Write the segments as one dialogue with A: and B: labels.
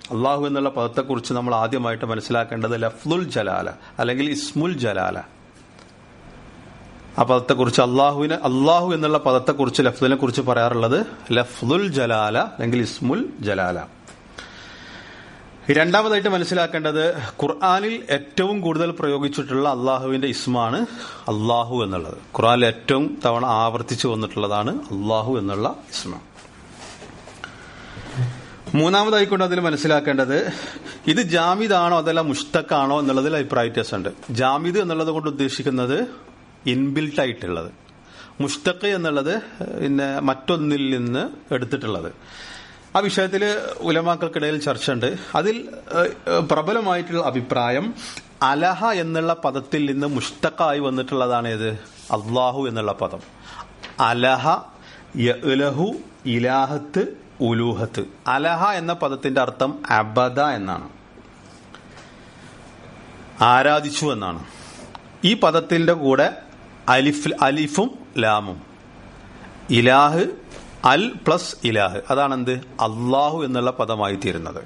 A: അള്ളാഹു എന്നുള്ള പദത്തെക്കുറിച്ച് നമ്മൾ ആദ്യമായിട്ട് മനസ്സിലാക്കേണ്ടത് ലഫ്ലുൽ ജലാല അല്ലെങ്കിൽ ഇസ്മുൽ ജലാല. ആ പദത്തെക്കുറിച്ച് അള്ളാഹു എന്നുള്ള പദത്തെക്കുറിച്ച് ലഫ്ലിനെ കുറിച്ച് പറയാറുള്ളത് ലഫ്ലുൽ ജലാല അല്ലെങ്കിൽ ഇസ്മുൽ ജലാല. രണ്ടാമതായിട്ട് മനസ്സിലാക്കേണ്ടത് ഖുർആനിൽ ഏറ്റവും കൂടുതൽ പ്രയോഗിച്ചിട്ടുള്ള അള്ളാഹുവിന്റെ ഇസ്മാണ് അള്ളാഹു എന്നുള്ളത്. ഖുർആനിൽ ഏറ്റവും തവണ ആവർത്തിച്ചു വന്നിട്ടുള്ളതാണ് അള്ളാഹു എന്നുള്ള ഇസ്മ. മൂന്നാമതായിക്കൊണ്ട് അതിൽ മനസ്സിലാക്കേണ്ടത് ഇത് ജാമിദാണോ അതല്ല മുഷ്തഖാണോ എന്നുള്ളതിൽ അഭിപ്രായ വ്യത്യാസമുണ്ട്. ജാമിദ് എന്നുള്ളത് കൊണ്ട് ഉദ്ദേശിക്കുന്നത് ഇൻബിൽട്ട് ആയിട്ടുള്ളത്, മുഷ്തഖ് എന്നുള്ളത് പിന്നെ മറ്റൊന്നിൽ നിന്ന് എടുത്തിട്ടുള്ളത്. ആ വിഷയത്തിൽ ഉലമാക്കൾക്കിടയിൽ ചർച്ചയുണ്ട്. അതിൽ പ്രബലമായിട്ടുള്ള അഭിപ്രായം അലഹ എന്നുള്ള പദത്തിൽ നിന്ന് മുഷ്തഖായി വന്നിട്ടുള്ളതാണ് ഏത്? അള്ളാഹു എന്നുള്ള പദം. അലഹ, യഅ്ലഹു, ഇലാഹത്ത്, ഉലൂഹത്ത്. അലഹ എന്ന പദത്തിന്റെ അർത്ഥം അബദ എന്നാണ്, ആരാധിച്ചു എന്നാണ്. ഈ പദത്തിന്റെ കൂടെ അലിഫും ലാമും, ഇലാഹ്, അൽ പ്ലസ് ഇലാഹ്, അതാണെന്ത്? അള്ളാഹു എന്നുള്ള പദമായി തീരുന്നത്.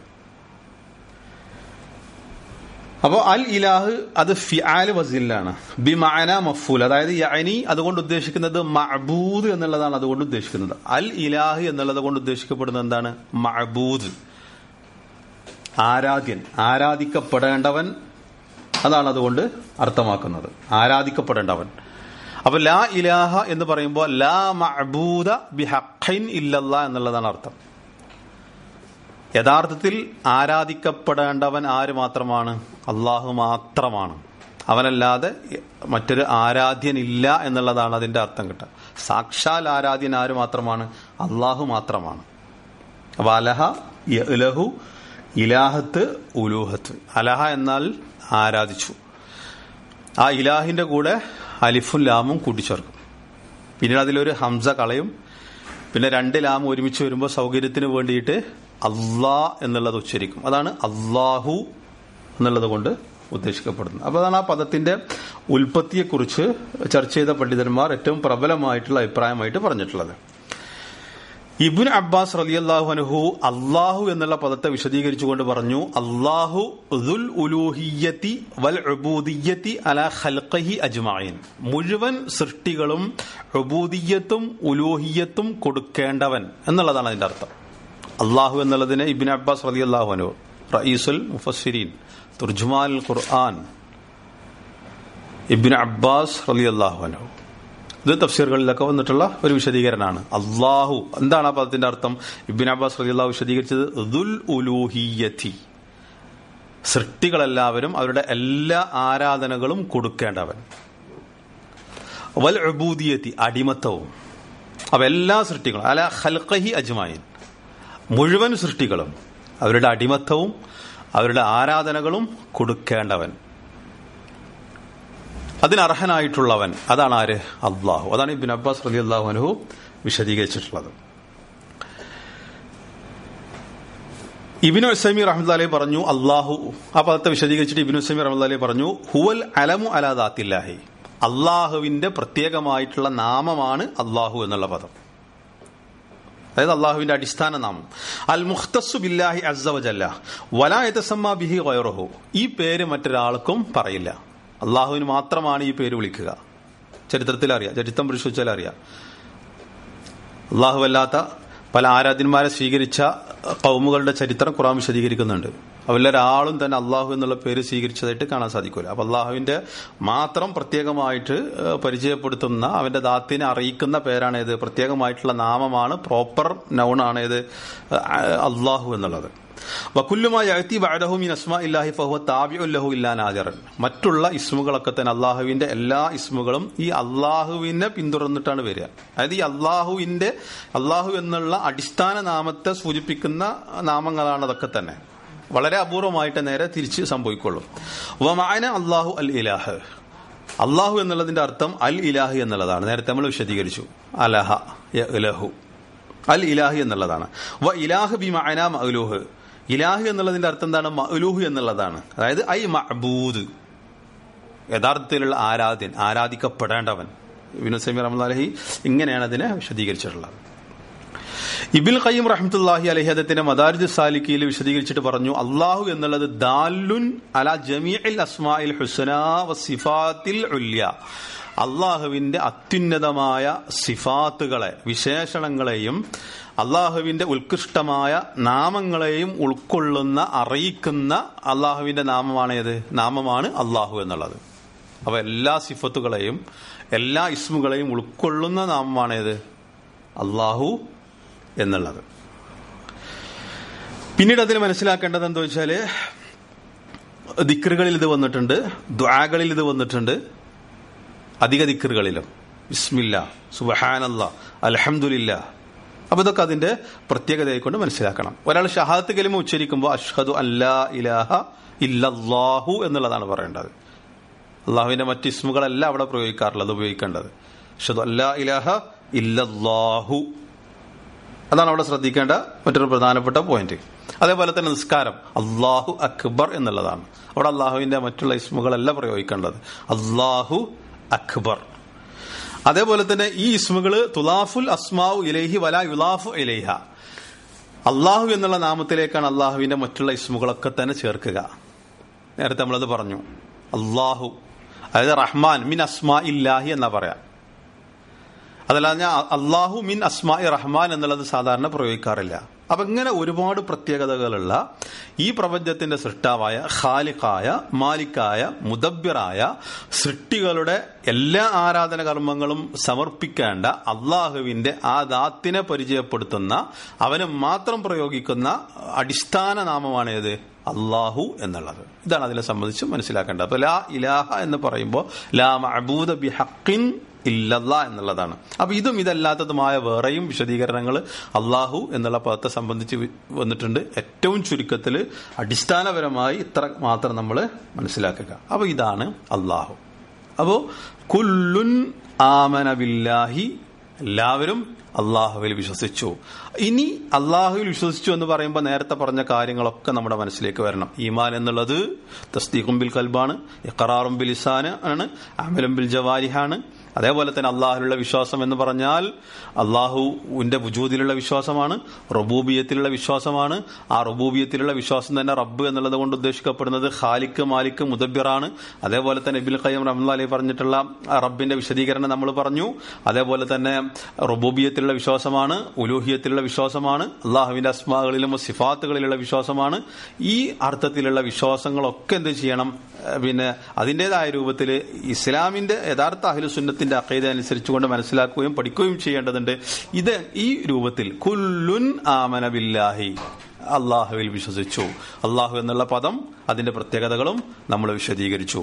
A: അപ്പോൾ അൽ ഇലാഹ് അത് ഫിആൽ വസിലാണ്, ബിമഅന മഫ്ഊൽ, അതായത് യഅനി അതുകൊണ്ട് ഉദ്ദേശിക്കുന്നത് മഅബൂദ് എന്നുള്ളതാണ്. അതുകൊണ്ട് ഉദ്ദേശിക്കുന്നത് അൽ ഇലാഹ് എന്നുള്ളത് കൊണ്ട് ഉദ്ദേശിക്കപ്പെടുന്നത് എന്താണ്? മഅബൂദ്, ആരാധ്യൻ, ആരാധിക്കപ്പെടേണ്ടവൻ. അതാണ് അതുകൊണ്ട് അർത്ഥമാക്കുന്നത്, ആരാധിക്കപ്പെടേണ്ടവൻ. അപ്പൊ ലാ ഇലാഹ എന്ന് പറയുമ്പോൾ ലാ മഅബൂദ ബിഹഖ്ഇൻ ഇല്ലല്ലാഹ് എന്നുള്ളതാണ് അർത്ഥം. യഥാർത്ഥത്തിൽ ആരാധിക്കപ്പെടേണ്ടവൻ ആര് മാത്രമാണ്? അള്ളാഹു മാത്രമാണ്. അവനല്ലാതെ മറ്റൊരു ആരാധ്യനില്ല എന്നുള്ളതാണ് അതിന്റെ അർത്ഥം കിട്ടുക. സാക്ഷാൽ ആരാധ്യൻ ആര് മാത്രമാണ്? അള്ളാഹു മാത്രമാണ്. അപ്പൊ അലഹ, യഅ്ലഹു, ഇലാഹത്ത്, ഉലൂഹത്ത്. അലഹ എന്നാൽ ആരാധിച്ചു. ആ ഇലാഹിന്റെ കൂടെ അലിഫും ലാമും കൂട്ടിച്ചേർക്കും. പിന്നീട് അതിലൊരു ഹംസ കളയും. പിന്നെ രണ്ട് ലാം ഒരുമിച്ച് വരുമ്പോൾ സൗകര്യത്തിന് വേണ്ടിയിട്ട് അള്ളാ എന്നുള്ളത് ഉച്ചരിക്കും. അതാണ് അള്ളാഹു എന്നുള്ളത് കൊണ്ട് ഉദ്ദേശിക്കപ്പെടുന്നത്. അപ്പോൾ അതാണ് ആ പദത്തിന്റെ ഉൽപ്പത്തിയെക്കുറിച്ച് ചർച്ച ചെയ്ത പണ്ഡിതന്മാർ ഏറ്റവും പ്രബലമായിട്ടുള്ള അഭിപ്രായമായിട്ട് പറഞ്ഞിട്ടുള്ളത്. ഇബ്നു അബ്ബാസ് റളിയല്ലാഹു അൻഹു അള്ളാഹു എന്നുള്ള പദത്തെ വിശദീകരിച്ചുകൊണ്ട് പറഞ്ഞു, അള്ളാഹു ദുൽ ഉലൂഹിയ്യത്തി വൽ ഉബൂദിയ്യത്തി അലാ ഖൽഖിഹി അജ്മഈൻ. മുഴുവൻ സൃഷ്ടികളും ഉബൂദിയ്യത്തും ഉലൂഹിയ്യത്തും കൊടുക്കേണ്ടവൻ എന്നുള്ളതാണ് അതിന്റെ അർത്ഥം. അള്ളാഹു എന്നുള്ളതിന് ഇബ്നു അബ്ബാസ് റളിയല്ലാഹു അൻഹു, റഈസുൽ മുഫസ്സിരീൻ, തുർജുമാനുൽ ഖുർആൻ, ഇബ്നു അബ്ബാസ് റളിയല്ലാഹു അൻഹു, ഇത് തഫ്സീറുകളിലൊക്കെ വന്നിട്ടുള്ള ഒരു വിശദീകരണമാണ്. അള്ളാഹു എന്താണ് ആ പദത്തിന്റെ അർത്ഥം? ഇബ്നു അബ്ബാസ് റളിയല്ലാഹു വിശദീകരിച്ചത് ദുൽ ഉലൂഹിയ്യത്തി, സൃഷ്ടികളെല്ലാവരും അവരുടെ എല്ലാ ആരാധനകളും കൊടുക്കേണ്ടവൻ, വൽ ഉബൂദിയത്തി, അടിമത്തവും. അവ എല്ലാ സൃഷ്ടികളും അലാ ഖൽഖിഹി അജ്മഈൻ, മുഴുവൻ സൃഷ്ടികളും അവരുടെ അടിമത്തവും അവരുടെ ആരാധനകളും കൊടുക്കേണ്ടവൻ, അതിനർഹനായിട്ടുള്ളവൻ. അതാണ് ആര്? അള്ളാഹു. അതാണ് ഇബ്നു അബ്ബാസ് റളിയല്ലാഹു അൻഹു വിശദീകരിച്ചിട്ടുള്ളത്. ഇബ്നു ഉസൈമീൻ റഹ്മത്തുള്ളാഹി അലൈഹി പറഞ്ഞു, അള്ളാഹു ആ പദത്തെ വിശദീകരിച്ചിട്ട് ഇബ്നു ഉസൈമീൻ റഹ്മത്തുള്ളാഹി അലൈഹി പറഞ്ഞു, ഹുവൽ അലമു അലാ ദാത്തില്ലാഹി, അള്ളാഹുവിന്റെ പ്രത്യേകമായിട്ടുള്ള നാമമാണ് അള്ളാഹു എന്നുള്ള പദം. അതായത് അള്ളാഹുവിന്റെ അടിസ്ഥാന നാമം. അൽ മുഖ്തസ്സു ബില്ലാഹി അസ്സ വജല്ല വലാ യതസമ്മ ബിഹി ഗൈറുഹു. ഈ പേര് മറ്റൊരാൾക്കും പറയില്ല, അള്ളാഹുവിന് മാത്രമാണ് ഈ പേര് വിളിക്കുക. ചരിത്രത്തിൽ അറിയാം, ചരിത്രം പരിശോധിച്ചാൽ അറിയാം. അള്ളാഹു അല്ലാത്ത പല ആരാധ്യന്മാരെ സ്വീകരിച്ച ഖൗമുകളുടെ ചരിത്രം ഖുർആൻ വിശദീകരിക്കുന്നുണ്ട്. അവരിലൊരാളും തന്നെ അള്ളാഹു എന്നുള്ള പേര് സ്വീകരിച്ചതായിട്ട് കാണാൻ സാധിക്കില്ല. അപ്പൊ അള്ളാഹുവിന്റെ മാത്രം പ്രത്യേകമായിട്ട് പരിചയപ്പെടുത്തുന്ന, അവന്റെ ദാത്തിനെ അറിയിക്കുന്ന പേരാണേത്? പ്രത്യേകമായിട്ടുള്ള നാമമാണ്, പ്രോപ്പർ നൗൺ ആണേത്? അള്ളാഹു എന്നുള്ളത്. വകുല്ലുമാ യഅതി ബഅദഹു മിൻ അസ്മാഇല്ലാഹി ഫഹുവ താബിഉൻ ലഹു ഇല്ലാ നാദിറൻ. മറ്റുള്ള ഇസ്മുകളൊക്കെ തന്നെ, അള്ളാഹുവിന്റെ എല്ലാ ഇസ്മുകളും ഈ അള്ളാഹുവിനെ പിന്തുടർന്നിട്ടാണ് വരിക. അതായത് ഈ അള്ളാഹു എന്നുള്ള അടിസ്ഥാന നാമത്തെ സൂചിപ്പിക്കുന്ന നാമങ്ങളാണ് അതൊക്കെ തന്നെ. വളരെ അപൂർവമായിട്ട് നേരെ തിരിച്ച് സംഭവിക്കുള്ളൂ. വമഅന അല്ലാഹു അൽ ഇലാഹ്, അള്ളാഹു എന്നുള്ളതിന്റെ അർത്ഥം അൽ ഇലാഹ് എന്നുള്ളതാണ്. നേരത്തെ നമ്മൾ വിശദീകരിച്ചു. അലഹ, യഅ്ലഹു, അൽ ഇലാഹ് എന്നുള്ളതാണ്. വ ഇലാഹ് ബിമഅന മഅ്ലൂഹ്, ഇലാഹ് എന്നുള്ളതിന്റെ അർത്ഥം എന്താണ്? മഅ്ലൂഹ് എന്നുള്ളതാണ്. അതായത് ഐ മഅബൂദ്, യഥാർത്ഥത്തിലുള്ള ആരാധ്യൻ, ആരാധിക്കപ്പെടേണ്ടവൻ. ഇബ്നു ഉസൈമീൻ റഹ്മത്തുള്ളാഹി ഇങ്ങനെയാണ് അതിനെ വിശദീകരിച്ചിട്ടുള്ളത്. ഇബ്നുൽ ഖയ്യിം റഹ്മത്തുള്ളാഹി അലൈഹി അദ്ദേഹത്തിന്റെ മദാരിജുസ് സാലിക്കയിൽ വിശദീകരിച്ചിട്ട് പറഞ്ഞു, അല്ലാഹു എന്നുള്ളത് ദാലുൻ അലാ ജമീഇൽ അസ്മാഇൽ ഹുസ്നാ വസിഫാത്തിൽ ഉല്യ, അള്ളാഹുവിന്റെ അത്യുന്നതമായ സിഫാത്തുകളെ, വിശേഷണങ്ങളെയും അള്ളാഹുവിന്റെ ഉത്കൃഷ്ടമായ നാമങ്ങളെയും ഉൾക്കൊള്ളുന്ന, അറിയിക്കുന്ന അള്ളാഹുവിന്റെ നാമമാണ് അള്ളാഹു എന്നുള്ളത്. അപ്പൊ എല്ലാ സിഫത്തുകളെയും എല്ലാ ഇസ്മുകളെയും ഉൾക്കൊള്ളുന്ന നാമമാണേത്? അള്ളാഹു എന്നുള്ളത്. പിന്നീട് അതിൽ മനസ്സിലാക്കേണ്ടത് എന്താ വെച്ചാല്, ദിക്റുകളിൽ ഇത് വന്നിട്ടുണ്ട്, ദുആകളിൽ ഇത് വന്നിട്ടുണ്ട്, അധിക ദിക്റുകളിലും ബിസ്മില്ലാ, സുബ്ഹാനല്ലാഹ്, അൽഹംദുലില്ലാ. അപ്പൊ ഇതൊക്കെ അതിന്റെ പ്രത്യേകതയെ കൊണ്ട് മനസ്സിലാക്കണം. ഒരാൾ ഷഹാദത്ത് കലിമ ഉച്ചരിക്കുമ്പോൾ അഷ്ഹദു അല്ലാ ഇലാഹ ഇല്ലല്ലാഹു എന്നുള്ളതാണ് പറയേണ്ടത്. അള്ളാഹുവിന്റെ മറ്റ് ഇസ്മുകളല്ല അവിടെ പ്രയോഗിക്കാറുള്ളത്, ഉപയോഗിക്കേണ്ടത് അഷ്ഹദു അല്ലാ ഇലാഹ ഇല്ലല്ലാഹു, അതാണ് അവിടെ ശ്രദ്ധിക്കേണ്ട മറ്റൊരു പ്രധാനപ്പെട്ട പോയിന്റ്. അതേപോലെ തന്നെ നിസ്കാരം അല്ലാഹു അക്ബർ എന്നുള്ളതാണ്. അവിടെ അള്ളാഹുവിന്റെ മറ്റുള്ള ഇസ്മുകളല്ല പ്രയോഗിക്കേണ്ടത്, അല്ലാഹു അക്ബർ. അതേപോലെ തന്നെ ഈ ഇസ്മുകള് തുലാഫുൽ അസ്മാഉ ഇലൈഹി വലാ യുലാഫു ഇലൈഹ, അള്ളാഹു എന്നുള്ള നാമത്തിലേക്കാണ് അള്ളാഹുവിന്റെ മറ്റുള്ള ഇസ്മുകളൊക്കെ തന്നെ ചേർക്കുക. നേരത്തെ നമ്മളത് പറഞ്ഞു. അള്ളാഹു അതായത് റഹ്മാൻ മിൻ അസ്മാ ഇല്ലാഹി എന്നാ പറയാം. അതല്ലാതെ അള്ളാഹു മിൻ അസ്മാ റഹ്മാൻ എന്നുള്ളത് സാധാരണ പ്രയോഗിക്കാറില്ല. അപ്പൊ ഇങ്ങനെ ഒരുപാട് പ്രത്യേകതകളുള്ള ഈ പ്രപഞ്ചത്തിന്റെ സൃഷ്ടാവായ, ഖാലിഖായ, മാലിക്കായ, മുദബ്ബിറായ, സൃഷ്ടികളുടെ എല്ലാ ആരാധന കർമ്മങ്ങളും സമർപ്പിക്കേണ്ട അള്ളാഹുവിന്റെ ആ ദാത്തിനെ പരിചയപ്പെടുത്തുന്ന, അവന് മാത്രം പ്രയോഗിക്കുന്ന അടിസ്ഥാന നാമമാണേത്? അള്ളാഹു എന്നുള്ളത്. ഇതാണ് അതിനെ സംബന്ധിച്ച് മനസ്സിലാക്കേണ്ടത്. അപ്പൊ ലാ ഇലാഹ എന്ന് പറയുമ്പോൾ ലാ മഅബൂദ ബിഹഖിൻ ഇല്ലല്ലാഹ് എന്നുള്ളതാണ്. അപ്പൊ ഇതും ഇതല്ലാത്തതുമായ വേറെയും വിശദീകരണങ്ങൾ അള്ളാഹു എന്നുള്ള പദത്തെ സംബന്ധിച്ച് വന്നിട്ടുണ്ട്. ഏറ്റവും ചുരുക്കത്തിൽ അടിസ്ഥാനപരമായി ഇത്ര മാത്രം നമ്മൾ മനസ്സിലാക്കുക. അപ്പൊ ഇതാണ് അള്ളാഹു. അപ്പോ കുല്ലുൻ ആമന ബില്ലാഹി, എല്ലാവരും അള്ളാഹുവിൽ വിശ്വസിച്ചു. ഇനി അള്ളാഹുവിൽ വിശ്വസിച്ചു എന്ന് പറയുമ്പോൾ നേരത്തെ പറഞ്ഞ കാര്യങ്ങളൊക്കെ നമ്മുടെ മനസ്സിലേക്ക് വരണം. ഈമാൻ എന്നുള്ളത് തസ്ദീഖും ബിൽ ഖൽബാണ്, ഇഖ്റാറും ബിൽ ലിസാൻ ആണ്, അമലും ബിൽ ജവാരിഹാണ്. അതേപോലെ തന്നെ അള്ളാഹുലുള്ള വിശ്വാസം എന്ന് പറഞ്ഞാൽ അള്ളാഹുവിന്റെ വുജൂദിലുള്ള വിശ്വാസമാണ്, റബൂബിയത്തിലുള്ള വിശ്വാസമാണ്. ആ റബൂബിയത്തിലുള്ള വിശ്വാസം തന്നെ റബ്ബ് എന്നുള്ളത് കൊണ്ട് ഉദ്ദേശിക്കപ്പെടുന്നത് ഖാലിഖ്, മാലിക്, മുദബ്ബിറാണ്. അതേപോലെ തന്നെ ഇബ്നുൽ ഖയ്യിം റഹ്മത്തുള്ളാഹി പറഞ്ഞിട്ടുള്ള റബ്ബിന്റെ വിശദീകരണം നമ്മൾ പറഞ്ഞു. അതേപോലെ തന്നെ റബൂബിയത്തിലുള്ള വിശ്വാസമാണ്, ഉലൂഹിയത്തിലുള്ള വിശ്വാസമാണ്, അള്ളാഹുവിന്റെ അസ്മാകളിലും സിഫാത്തുകളിലുള്ള വിശ്വാസമാണ്. ഈ അർത്ഥത്തിലുള്ള വിശ്വാസങ്ങളൊക്കെ എന്ത് ചെയ്യണം? പിന്നെ അതിൻ്റെതായ രൂപത്തിൽ ഇസ്ലാമിന്റെ യഥാർത്ഥ അഹ്ലുസുന്നത്തിന്റെ അഖീദ അനുസരിച്ചുകൊണ്ട് മനസ്സിലാക്കുകയും പഠിക്കുകയും ചെയ്യേണ്ടതുണ്ട്. ഇത് ഈ രൂപത്തിൽ കുല്ലുൻ ആമന ബില്ലാഹി, അള്ളാഹുവിൽ വിശ്വസിച്ചു. അള്ളാഹു എന്നുള്ള പദം അതിന്റെ പ്രത്യേകതകളും നമ്മൾ വിശദീകരിച്ചു.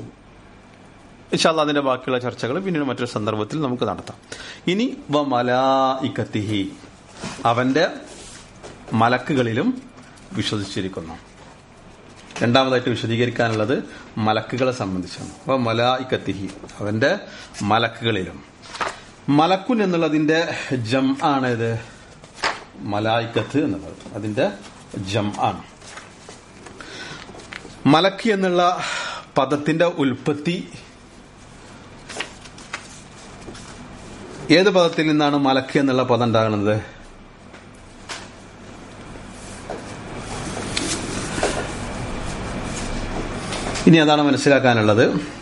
A: ഇൻഷാ അല്ലാഹ് അതിന്റെ ബാക്കിയുള്ള ചർച്ചകൾ പിന്നീട് മറ്റൊരു സന്ദർഭത്തിൽ നമുക്ക് നടത്താം. ഇനി വ മലായികത്തിഹി, അവന്റെ മലക്കുകളിലും വിശ്വസിച്ചിരിക്കുന്നു. രണ്ടാമതായിട്ട് വിശദീകരിക്കാനുള്ളത് മലക്കുകളെ സംബന്ധിച്ചാണ്. അപ്പൊ മലായികത്തിഹി, അവന്റെ മലക്കുകളിലും. മലക്കുൻ എന്നുള്ളതിന്റെ ജം ആണ് ഇത്, മലായികത്ത് എന്നുള്ളത് അതിന്റെ ജം ആണ്. മലക്ക് എന്നുള്ള പദത്തിന്റെ ഉൽപ്പത്തി ഏത് പദത്തിൽ നിന്നാണ് മലക്ക് എന്നുള്ള പദം ഉണ്ടാകുന്നത്? ഇനി അതാണ് മനസ്സിലാക്കാനുള്ളത്.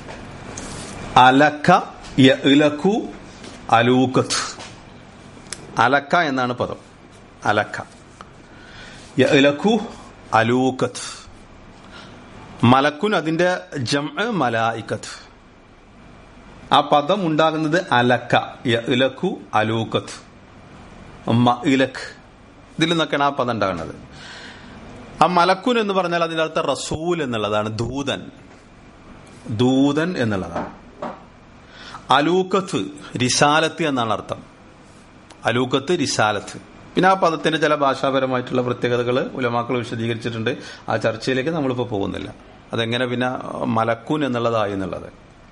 A: അലക്ക യഅ്ലകു അലൂകത്ത്, അലക്ക എന്നാണ് പദം. അലക്ക യഅ്ലകു അലൂകത്ത്. മലക്കുൻ അതിന്റെ ജംഅ് മലായികത്ത്. ആ പദം ഉണ്ടാകുന്നത് അലക്ക യഅ്ലകു അലൂകത്ത് മഇലക്, ഇതിൽ നിന്നൊക്കെയാണ് ആ പദം ഉണ്ടാകുന്നത്. ആ മലക്കുൻ എന്ന് പറഞ്ഞാൽ അതിന്റെ അർത്ഥം റസൂൽ എന്നുള്ളതാണ്, ദൂതൻ, ദൂതൻ എന്നുള്ളതാണ്. അലൂക്കത്ത് റിസാലത്ത് എന്നാണ് അർത്ഥം. അലൂക്കത്ത് റിസാലത്ത്. പിന്നെ ആ പദത്തിന്റെ ചില ഭാഷാപരമായിട്ടുള്ള പ്രത്യേകതകൾ ഉലമാക്കൾ വിശദീകരിച്ചിട്ടുണ്ട്. ആ ചർച്ചയിലേക്ക് നമ്മളിപ്പോൾ പോകുന്നില്ല. അതെങ്ങനെ പിന്നെ മലക്കുൻ എന്നുള്ളതായി എന്നുള്ളത്.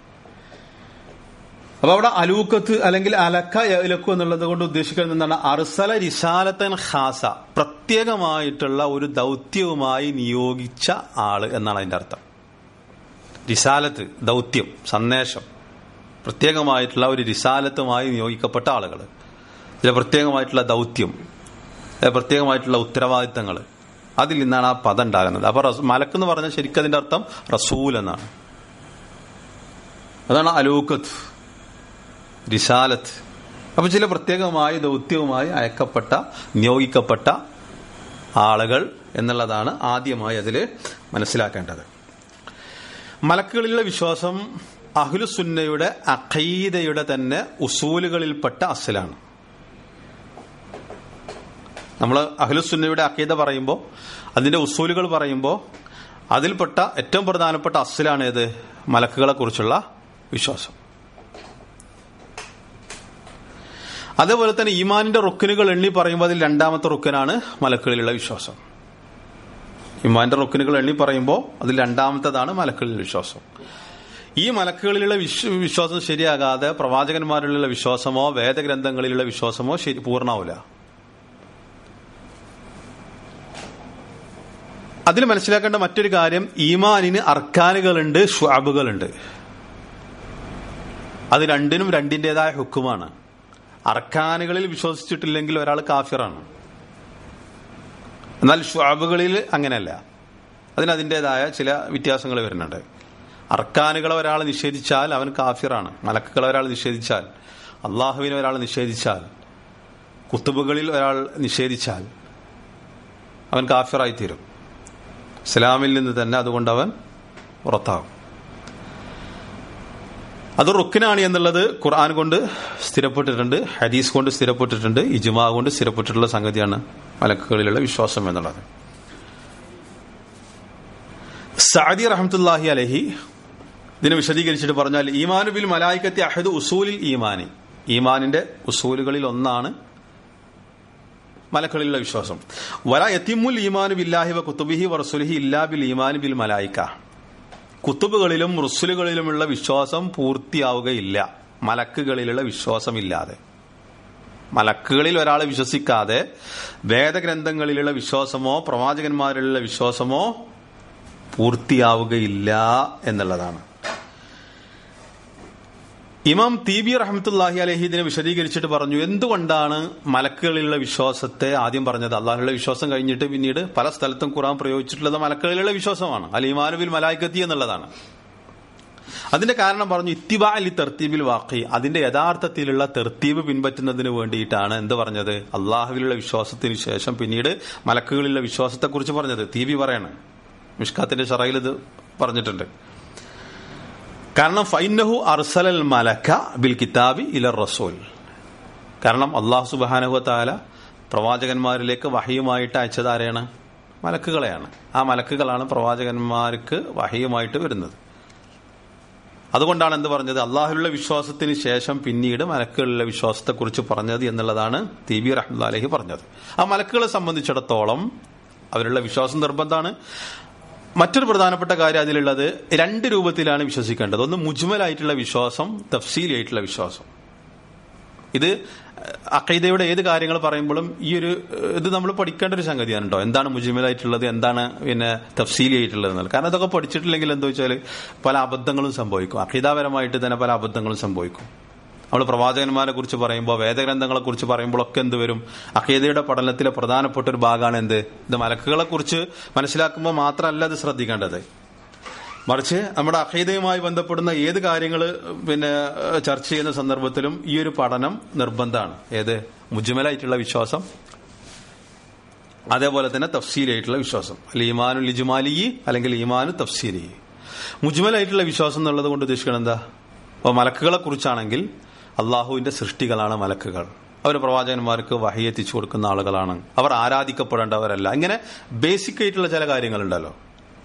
A: അപ്പൊ അവിടെ അലൂക്കത്ത് അല്ലെങ്കിൽ അലക്ക യഅ്ലകു എന്നുള്ളത് കൊണ്ട് ഉദ്ദേശിക്കുന്നത് എന്താണ്? അർസല റിസാലത്തൻ ഖാസ, പ്രത്യേകമായിട്ടുള്ള ഒരു ദൗത്യവുമായി നിയോഗിച്ച ആള് എന്നാണ് അതിന്റെ അർത്ഥം. റിസാലത്ത് ദൗത്യം, സന്ദേശം, പ്രത്യേകമായിട്ടുള്ള ഒരു റിസാലത്തുമായി നിയോഗിക്കപ്പെട്ട ആളുകൾ, ചില പ്രത്യേകമായിട്ടുള്ള ദൗത്യം, പ്രത്യേകമായിട്ടുള്ള ഉത്തരവാദിത്തങ്ങൾ, അതിൽ നിന്നാണ് ആ പദം ഉണ്ടാകുന്നത്. അപ്പൊ മലക്ക് എന്ന് പറഞ്ഞാൽ ശരിക്കും അതിന്റെ അർത്ഥം റസൂൽ എന്നാണ്. അതാണ് അലൂക്കത്ത്, റിസാലത്ത്. അപ്പൊ ചില പ്രത്യേകമായ ദൗത്യവുമായി അയക്കപ്പെട്ട, നിയോഗിക്കപ്പെട്ട ആളുകൾ എന്നുള്ളതാണ് ആദ്യമായി അതിൽ മനസ്സിലാക്കേണ്ടത്. മലക്കുകളിലുള്ള വിശ്വാസം അഹ്ലുസുന്നയുടെ അഖീദയുടെ തന്നെ ഉസൂലുകളിൽപ്പെട്ട അസ്ലാണ്. നമ്മൾ അഹ്ലുസുന്നയുടെ അഖീദ പറയുമ്പോൾ, അതിന്റെ ഉസൂലുകൾ പറയുമ്പോൾ അതിൽപ്പെട്ട ഏറ്റവും പ്രധാനപ്പെട്ട അസ്ലാണ് ഏത്? മലക്കുകളെ കുറിച്ചുള്ള വിശ്വാസം. അതേപോലെ തന്നെ ഈമാനിന്റെ റുക്കിനുകൾ എണ്ണി പറയുമ്പോൾ അതിൽ രണ്ടാമത്തെ റുക്കിനാണ് മലക്കുകളിലുള്ള വിശ്വാസം. ഈമാനിന്റെ റുക്കിനുകൾ എണ്ണി പറയുമ്പോൾ അതിൽ രണ്ടാമത്തേതാണ് മലക്കുകളിലുള്ള വിശ്വാസം. ഈ മലക്കുകളിലുള്ള വിശ്വാസം ശരിയാകാതെ പ്രവാചകന്മാരിലുള്ള വിശ്വാസമോ വേദഗ്രന്ഥങ്ങളിലുള്ള വിശ്വാസമോ പൂർണ്ണമാവില്ല. അതിൽ മനസ്സിലാക്കേണ്ട മറ്റൊരു കാര്യം, ഈമാനിന് അർക്കാനുകളുണ്ട്, ശുഅബുകളുണ്ട്. അത് രണ്ടിനും രണ്ടിന്റേതായ ഹുക്കുമാണ്. അർക്കാനുകളിൽ വിശ്വസിച്ചിട്ടില്ലെങ്കിൽ ഒരാൾ കാഫിറാണ്. എന്നാൽ ശുഅബുകളിൽ അങ്ങനെയല്ല, അതിൻ്റെതായ ചില വ്യത്യാസങ്ങൾ വരുന്നുണ്ട്. അർക്കാനുകളെ ഒരാൾ നിഷേധിച്ചാൽ അവൻ കാഫിറാണ്. മലക്കുകളെ ഒരാൾ നിഷേധിച്ചാൽ, അള്ളാഹുവിനെ ഒരാൾ നിഷേധിച്ചാൽ, കുത്തുബുകളിൽ ഒരാൾ നിഷേധിച്ചാൽ അവൻ കാഫിറായിത്തീരും. ഇസ്ലാമിൽ നിന്ന് തന്നെ അതുകൊണ്ട് അവൻ പുറത്താകും. അത് റുക്കിനാണ് എന്നുള്ളത് ഖുർആൻ കൊണ്ട് സ്ഥിരപ്പെട്ടിട്ടുണ്ട്, ഹദീസ് കൊണ്ട് സ്ഥിരപ്പെട്ടിട്ടുണ്ട്, ഇജ്മാ കൊണ്ട് സ്ഥിരപ്പെട്ടിട്ടുള്ള സംഗതിയാണ് മലക്കുകളിലുള്ള വിശ്വാസം എന്നുള്ളത്. സഅദി റഹ്മത്തുള്ളാഹി അലൈഹി ഇതിനെ വിശദീകരിച്ചിട്ട് പറഞ്ഞാൽ, ഈമാനു ബിൽ മലായികത്തി അഹദു ഉസൂലിൽ ഈമാനി, ഈമാനിന്റെ ഉസൂലുകളിൽ ഒന്നാണ് മലക്കുകളിലുള്ള വിശ്വാസം. വലാ യതിമുൽ ഈമാനു ബില്ലാഹി വ കുതുബിഹി വ റസൂലിഹി ഇല്ലാ ബിൽ ഈമാനി ബിൽ മലായിക, കുത്തുബുകളിലും റുസുലുകളിലുമുള്ള വിശ്വാസം പൂർത്തിയാവുകയില്ല മലക്കുകളിലുള്ള വിശ്വാസമില്ലാതെ. മലക്കുകളിൽ ഒരാൾ വിശ്വസിക്കാതെ വേദഗ്രന്ഥങ്ങളിലുള്ള വിശ്വാസമോ പ്രവാചകന്മാരിലുള്ള വിശ്വാസമോ പൂർത്തിയാവുകയില്ല എന്നുള്ളതാണ്. ഇമാം തീബി റഹ്മത്തുള്ളാഹി അലൈഹി ഇതിനെ വിശദീകരിച്ചിട്ട് പറഞ്ഞു, എന്തുകൊണ്ടാണ് മലക്കുകളിലുള്ള വിശ്വാസത്തെ ആദ്യം പറഞ്ഞത്? അള്ളാഹുള്ള വിശ്വാസം കഴിഞ്ഞിട്ട് പിന്നീട് പല സ്ഥലത്തും ഖുർആൻ പ്രയോഗിച്ചിട്ടുള്ളത് മലക്കുകളിലുള്ള വിശ്വാസമാണ്, അൽ ഈമാനു ബിൽ മലായികത്തി എന്നുള്ളതാണ്. അതിന്റെ കാരണം പറഞ്ഞു, ഇത്തിബാ ലി തർത്തീബിൽ വാഖി, അതിന്റെ യഥാർത്ഥത്തിലുള്ള തെർത്തീബ് പിൻപറ്റുന്നതിന് വേണ്ടിയിട്ടാണ് എന്ത് പറഞ്ഞത്? അള്ളാഹുവിലുള്ള വിശ്വാസത്തിന് ശേഷം പിന്നീട് മലക്കുകളിലുള്ള വിശ്വാസത്തെക്കുറിച്ച് പറഞ്ഞത്. തീബി പറയാണ്, മിഷ്കാത്തിന്റെ ശറയിൽ ഇത് പറഞ്ഞിട്ടുണ്ട്. കാരണം ഫൈന്നഹു അർസലൽ മലക ബിൽ കിതാബി ഇലർ റസൂൽ, കാരണം അല്ലാഹു സുബ്ഹാനഹു വ തആല പ്രവാചകന്മാരിലേക്ക് വഹയുമായിട്ട് അയച്ചത് ആരെയാണ്? മലക്കുകളെയാണ്. ആ മലക്കുകളാണ് പ്രവാചകന്മാർക്ക് വഹയുമായിട്ട് വരുന്നത്. അതുകൊണ്ടാണ് എന്ത് പറഞ്ഞത്? അള്ളാഹുവിലുള്ള വിശ്വാസത്തിന് ശേഷം പിന്നീട് മലക്കുകളിലുള്ള വിശ്വാസത്തെക്കുറിച്ച് പറഞ്ഞത് എന്നുള്ളതാണ് തീബി റഹ്മത്തുള്ളാഹി അലൈഹി പറഞ്ഞത്. ആ മലക്കുകളെ സംബന്ധിച്ചിടത്തോളം അവരുടെ വിശ്വാസം നിർബന്ധമാണ്. മറ്റൊരു പ്രധാനപ്പെട്ട കാര്യം അതിലുള്ളത്, രണ്ട് രൂപത്തിലാണ് വിശ്വസിക്കേണ്ടത്. ഒന്ന് മുജ്മലായിട്ടുള്ള വിശ്വാസം, തഫ്സീലായിട്ടുള്ള വിശ്വാസം. ഇത് അഖീദയുടെ ഏത് കാര്യങ്ങൾ പറയുമ്പോഴും ഇത് നമ്മൾ പഠിക്കേണ്ട ഒരു സംഗതിയാണ് കേട്ടോ. എന്താണ് മുജ്മലായിട്ടുള്ളത്, എന്താണ് പിന്നെ തഫ്സീലായിട്ടുള്ളത് എന്നുള്ളത്. കാരണം ഇതൊക്കെ പഠിച്ചിട്ടില്ലെങ്കിൽ എന്താ വെച്ചാൽ പല അബദ്ധങ്ങളും സംഭവിക്കും. അഖീദാപരമായിട്ട് തന്നെ പല അബദ്ധങ്ങളും സംഭവിക്കും. നമ്മൾ പ്രവാചകന്മാരെ കുറിച്ച് പറയുമ്പോൾ, വേദഗ്രന്ഥങ്ങളെ കുറിച്ച് പറയുമ്പോഴൊക്കെ എന്ത് വരും? അഖീദയുടെ പഠനത്തിലെ പ്രധാനപ്പെട്ട ഒരു ഭാഗമാണ് എന്ത്? ഇത് മലക്കുകളെ കുറിച്ച് മനസ്സിലാക്കുമ്പോൾ മാത്രമല്ല ഇത് ശ്രദ്ധിക്കേണ്ടത്, മറിച്ച് നമ്മുടെ അഖീദയുമായി ബന്ധപ്പെടുന്ന ഏത് കാര്യങ്ങൾ ചർച്ച ചെയ്യുന്ന സന്ദർഭത്തിലും ഈ ഒരു പഠനം നിർബന്ധമാണ്. ഏത്? മുജ്മലായിട്ടുള്ള വിശ്വാസം, അതേപോലെ തന്നെ തഫ്സീലായിട്ടുള്ള വിശ്വാസം. അല്ലെ ഈമാനുൽ ഇജ്മാലി അല്ലെങ്കിൽ ഈമാനു തഫ്സീലി. മുജ്മലായിട്ടുള്ള വിശ്വാസം എന്നുള്ളത് കൊണ്ട് ഉദ്ദേശിക്കുന്നത് എന്താ? അപ്പോൾ മലക്കുകളെ കുറിച്ചാണെങ്കിൽ അള്ളാഹുവിന്റെ സൃഷ്ടികളാണ് മലക്കുകൾ. അവർ പ്രവാചകന്മാർക്ക് വഹി എത്തിച്ചു കൊടുക്കുന്ന ആളുകളാണ്. അവർ ആരാധിക്കപ്പെടേണ്ടവരല്ല. ഇങ്ങനെ ബേസിക് ആയിട്ടുള്ള ചില കാര്യങ്ങളുണ്ടല്ലോ,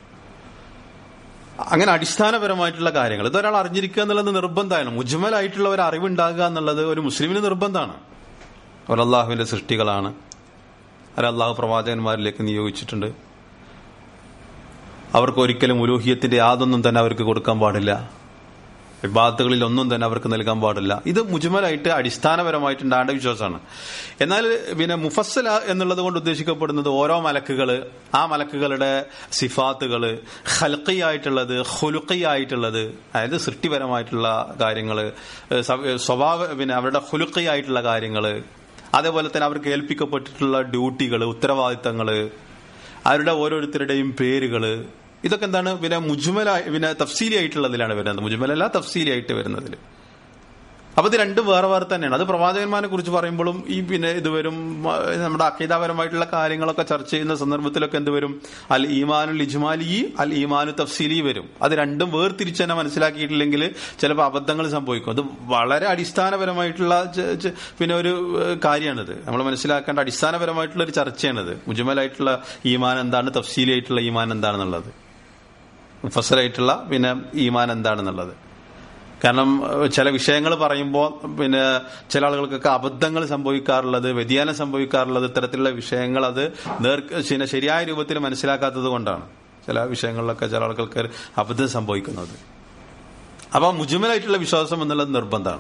A: അങ്ങനെ അടിസ്ഥാനപരമായിട്ടുള്ള കാര്യങ്ങൾ ഇതൊരാൾ അറിഞ്ഞിരിക്കുക എന്നുള്ളത് നിർബന്ധമാണ്. മുജ്മലായിട്ടുള്ള ഒരു അറിവുണ്ടാകുക എന്നുള്ളത് ഒരു മുസ്ലിമിന് നിർബന്ധമാണ്. അവർ അള്ളാഹുവിന്റെ സൃഷ്ടികളാണ്, അവർ അള്ളാഹു പ്രവാചകന്മാരിലേക്ക് നിയോഗിച്ചിട്ടുണ്ട്. അവർക്ക് ഒരിക്കലും ഉലൂഹിയത്തിന്റെ യാതൊന്നും തന്നെ അവർക്ക് കൊടുക്കാൻ പാടില്ല, ഇബാദത്തുകളിൽ ഒന്നും തന്നെ അവർക്ക് നൽകാൻ പാടില്ല. ഇത് മുജ്മലായിട്ട് അടിസ്ഥാനപരമായിട്ടുണ്ടാകേണ്ട വിശ്വാസമാണ്. എന്നാൽ മുഫസ്സല എന്നുള്ളത് കൊണ്ട് ഉദ്ദേശിക്കപ്പെടുന്നത് ഓരോ മലക്കുകള്, ആ മലക്കുകളുടെ സിഫാത്തുകള്, ഖൽഖിയായിട്ടുള്ളത്, ഖുലുഖിയായിട്ടുള്ളത്, അതായത് സൃഷ്ടിപരമായിട്ടുള്ള കാര്യങ്ങള്, സ്വഭാവ അവരുടെ ഖുലുഖിയായിട്ടുള്ള കാര്യങ്ങള്, അതേപോലെ തന്നെ അവർക്ക് ഏൽപ്പിക്കപ്പെട്ടിട്ടുള്ള ഡ്യൂട്ടികൾ, ഉത്തരവാദിത്തങ്ങൾ, അവരുടെ ഓരോരുത്തരുടെയും പേരുകള്, ഇതൊക്കെ എന്താണ് പിന്നെ മുജ്മലായി പിന്നെ തഫ്സീലി ആയിട്ടുള്ളതിലാണ് വരുന്നത്. മുജ്മലല്ല, തഫ്സീലി ആയിട്ട് വരുന്നതിൽ. അപ്പൊ ഇത് രണ്ടും വേറെ വേറെ തന്നെയാണ്. അത് പ്രവാചകന്മാരെ കുറിച്ച് പറയുമ്പോഴും ഈ പിന്നെ ഇതുവരും നമ്മുടെ അഖീദാപരമായിട്ടുള്ള കാര്യങ്ങളൊക്കെ ചർച്ച ചെയ്യുന്ന സന്ദർഭത്തിലൊക്കെ എന്ത് വരും? അൽ ഈമാനുൽ ഇജ്മാലി, അൽ ഈമാനു തഫ്സീലി വരും. അത് രണ്ടും വേർതിരിച്ച് തന്നെ മനസ്സിലാക്കിയിട്ടില്ലെങ്കിൽ ചിലപ്പോൾ അബദ്ധങ്ങൾ സംഭവിക്കും. അത് വളരെ അടിസ്ഥാനപരമായിട്ടുള്ള പിന്നെ ഒരു കാര്യമാണിത്. നമ്മൾ മനസ്സിലാക്കേണ്ട അടിസ്ഥാനപരമായിട്ടുള്ള ഒരു ചർച്ചയാണിത്. മുജ്മലായിട്ടുള്ള ഈമാൻ എന്താണ്, തഫ്സീലി ആയിട്ടുള്ള ഈമാൻ എന്താണെന്നുള്ളത്, മുഫസ്സലായിട്ടുള്ള പിന്നെ ഈമാൻ എന്താണെന്നുള്ളത്. കാരണം ചില വിഷയങ്ങൾ പറയുമ്പോൾ പിന്നെ ചില ആളുകൾക്കൊക്കെ അബദ്ധങ്ങൾ സംഭവിക്കാറുള്ളത്, വ്യതിയാനം സംഭവിക്കാറുള്ളത് ഇത്തരത്തിലുള്ള വിഷയങ്ങൾ അത് ശരിയായ രൂപത്തിൽ മനസ്സിലാക്കാത്തത് കൊണ്ടാണ് ചില വിഷയങ്ങളിലൊക്കെ ചില ആളുകൾക്ക് അബദ്ധം സംഭവിക്കുന്നത്. അപ്പൊ മുജ്മലായിട്ടുള്ള വിശ്വാസം എന്നുള്ളത് നിർബന്ധമാണ്.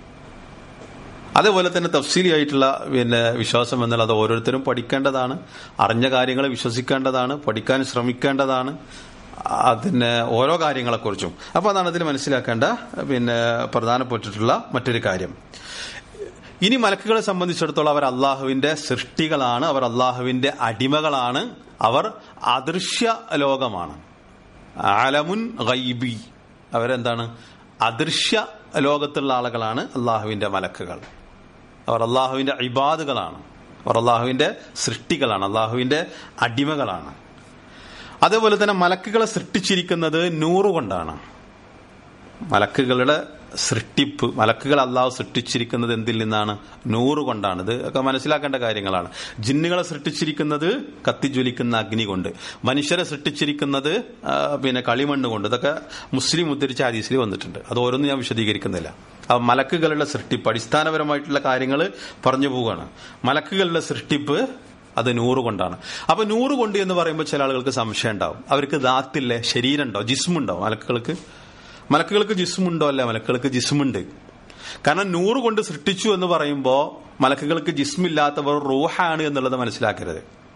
A: അതേപോലെ തന്നെ തഫ്സീലി ആയിട്ടുള്ള പിന്നെ വിശ്വാസം എന്നുള്ളത് ഓരോരുത്തരും പഠിക്കേണ്ടതാണ്. അറിഞ്ഞ കാര്യങ്ങൾ വിശ്വസിക്കേണ്ടതാണ്, പഠിക്കാൻ ശ്രമിക്കേണ്ടതാണ്, അതിന് ഓരോ കാര്യങ്ങളെക്കുറിച്ചും. അപ്പൊ അതാണ് അതിൽ മനസ്സിലാക്കേണ്ട പിന്നെ പ്രധാനപ്പെട്ടിട്ടുള്ള മറ്റൊരു കാര്യം. ഇനി മലക്കുകളെ സംബന്ധിച്ചിടത്തോളം അവർ അള്ളാഹുവിന്റെ സൃഷ്ടികളാണ്, അവർ അള്ളാഹുവിന്റെ അടിമകളാണ്, അവർ അദൃശ്യ ലോകമാണ്. ആലമുൻ ഗൈബി, അവരെന്താണ്? അദൃശ്യ ലോകത്തുള്ള ആളുകളാണ് അള്ളാഹുവിന്റെ മലക്കുകൾ. അവർ അള്ളാഹുവിന്റെ ഇബാദുകളാണ്, അവർ അള്ളാഹുവിന്റെ സൃഷ്ടികളാണ്, അള്ളാഹുവിന്റെ അടിമകളാണ്. അതേപോലെ തന്നെ മലക്കുകളെ സൃഷ്ടിച്ചിരിക്കുന്നത് നൂറ് കൊണ്ടാണ്. മലക്കുകളുടെ സൃഷ്ടിപ്പ്, മലക്കുകൾ അള്ളാഹു സൃഷ്ടിച്ചിരിക്കുന്നത് എന്തിൽ നിന്നാണ്? നൂറ് കൊണ്ടാണ്. ഇത് ഒക്കെ മനസ്സിലാക്കേണ്ട കാര്യങ്ങളാണ്. ജിന്നുകളെ സൃഷ്ടിച്ചിരിക്കുന്നത് കത്തിജ്വലിക്കുന്ന അഗ്നി കൊണ്ട്, മനുഷ്യരെ സൃഷ്ടിച്ചിരിക്കുന്നത് പിന്നെ കളിമണ്ണ് കൊണ്ട്. ഇതൊക്കെ മുസ്ലിം ഉദ്ധരിച്ച ഹദീസിൽ വന്നിട്ടുണ്ട്. അത് ഓരോന്നും ഞാൻ വിശദീകരിക്കുന്നില്ല. മലക്കുകളുടെ സൃഷ്ടിപ്പ് അടിസ്ഥാനപരമായിട്ടുള്ള കാര്യങ്ങൾ പറഞ്ഞു പോവുകയാണ്. മലക്കുകളുടെ സൃഷ്ടിപ്പ് അത് നൂറ് കൊണ്ടാണ്. അപ്പൊ നൂറ് കൊണ്ട് എന്ന് പറയുമ്പോൾ ചില ആളുകൾക്ക് സംശയം ഉണ്ടാവും. അവർക്ക് ദാത്തില്ലേ, ശരീരമുണ്ടോ, ജിസ്മുണ്ടോ? മലക്കുകൾക്ക് ജിസ്മുണ്ടോ? അല്ല, മലക്കുകൾക്ക് ജിസ്മുണ്ട്. കാരണം നൂറ് കൊണ്ട് സൃഷ്ടിച്ചു എന്ന് പറയുമ്പോൾ മലക്കുകൾക്ക് ജിസ്മില്ലാത്തവർ റൂഹാണ് എന്നുള്ളത് മനസ്സിലാക്കരുത്.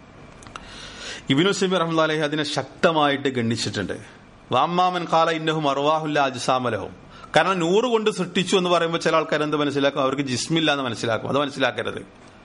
A: ഇബ്നു ഉസൈമീൻ റഹ്മത്തുള്ളാഹി അലൈഹി അതിനെ ശക്തമായിട്ട് ഗണ്ണിച്ചിട്ടുണ്ട്. വഅമ്മാമൻ ഖാല ഇന്നഹും അർവാഹുൽ ലാ അജ്സാമ ലഹും. കാരണം നൂറ് കൊണ്ട് സൃഷ്ടിച്ചു എന്ന് പറയുമ്പോൾ ചില ആൾക്കാർ എന്ത് മനസ്സിലാക്കും? അവർക്ക് ജിസ്മില്ല എന്ന് മനസ്സിലാക്കും. അത് മനസ്സിലാക്കരുത്.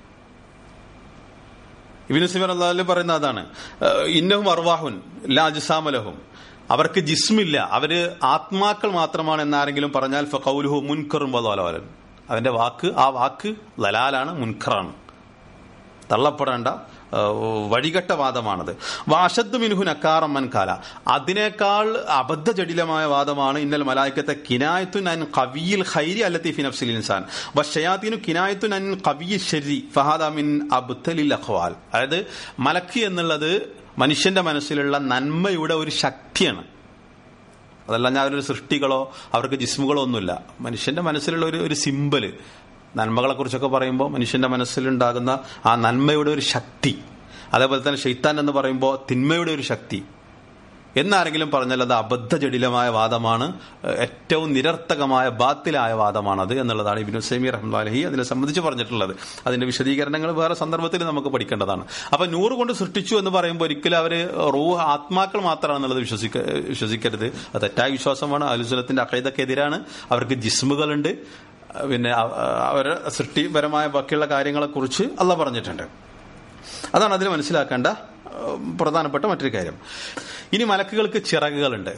A: ഇബ്നു ഉസൈമീൻ റളിയല്ലാഹു പറയുന്ന അതാണ്, ഇന്നഹും അർവാഹുൻ ലാ അജ്സാമ ലഹും, അവർക്ക് ജിസ്മില്ല, അവര് ആത്മാക്കൾ മാത്രമാണ് എന്നാരെങ്കിലും പറഞ്ഞാൽ ഫഖൗലുഹു മുൻകറും വദലാലൻ, അവന്റെ വാക്ക്, ആ വാക്ക് ലലാലാണ്, മുൻകറാണ്, തള്ളപ്പെടേണ്ട വഴികെട്ട വാദമാണത്. വാശദ്ദു മിൻഹു നക്കാറം മൻ കാല, അതിനേക്കാൾ അബദ്ധജടിലമായ വാദമാണ് ഇന്നൽ മലായിക്കത്തെ കിനായത്തുൻ അൻ ഖവിയിൽ ഖൈരി അല്ലത്തി ഫി നഫ്സിൽ ഇൻസാൻ വശയാതീനു കിനായത്തുൻ അൻ ഖവിയി ശരി ഫഹാദ മിൻ അബ്തലിൽ അഖ്വാൽ. അതായത് മലക്ക് എന്നുള്ളത് മനുഷ്യന്റെ മനസ്സിലുള്ള നന്മയുടെ ഒരു ശക്തിയാണ്. അതല്ല ഞാൻ അവരൊരു സൃഷ്ടികളോ അവർക്ക് ജിസ്മുകളോ ഒന്നുമില്ല. മനുഷ്യന്റെ മനസ്സിലുള്ള ഒരു സിമ്പല്. നന്മകളെ കുറിച്ചൊക്കെ പറയുമ്പോൾ മനുഷ്യന്റെ മനസ്സിലുണ്ടാകുന്ന ആ നന്മയുടെ ഒരു ശക്തി. അതേപോലെ തന്നെ ശൈത്താൻ എന്ന് പറയുമ്പോൾ തിന്മയുടെ ഒരു ശക്തി എന്നാരെങ്കിലും പറഞ്ഞാൽ അത് അബദ്ധജടിലമായ വാദമാണ്, ഏറ്റവും നിരർത്ഥകമായ ബാത്തിലായ വാദമാണത് എന്നുള്ളതാണ് ഇബ്നു ഉസൈമീൻ റഹ്മത്തുള്ളാഹി അലൈഹി അതിനെ സംബന്ധിച്ച് പറഞ്ഞിട്ടുള്ളത്. അതിന്റെ വിശദീകരണങ്ങൾ വേറെ സന്ദർഭത്തിൽ നമുക്ക് പഠിക്കേണ്ടതാണ്. അപ്പൊ നൂറ് കൊണ്ട് സൃഷ്ടിച്ചു എന്ന് പറയുമ്പോൾ ഒരിക്കലും അവര് റൂഹ് ആത്മാക്കൾ മാത്രമാണെന്നുള്ളത് വിശ്വസിക്കരുത്. അത് തെറ്റായ വിശ്വാസമാണ്. അഹ്ലുസുന്നത്തിന്റെ അഖീദക്കെതിരാണ്. അവർക്ക് ജിസ്മുകളുണ്ട്, പിന്നെ അവരുടെ സൃഷ്ടിപരമായ ബാക്കിയുള്ള കാര്യങ്ങളെ കുറിച്ച് അള്ളാഹ് പറഞ്ഞിട്ടുണ്ട്. അതാണ് അതിൽ മനസ്സിലാക്കേണ്ട പ്രധാനപ്പെട്ട മറ്റൊരു കാര്യം. ഇനി മലക്കുകൾക്ക് ചിറകുകളുണ്ട്.